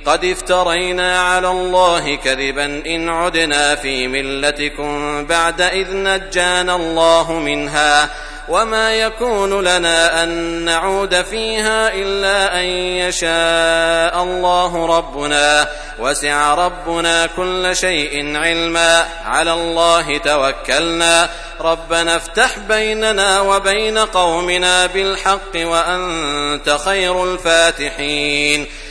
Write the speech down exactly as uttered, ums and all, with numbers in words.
قد افترينا على الله كذبا إن عدنا في ملتكم بعد إذ نجانا الله منها وما يكون لنا أن نعود فيها إلا أن يشاء الله ربنا وسع ربنا كل شيء علما على الله توكلنا ربنا افتح بيننا وبين قومنا بالحق وأنت خير الفاتحين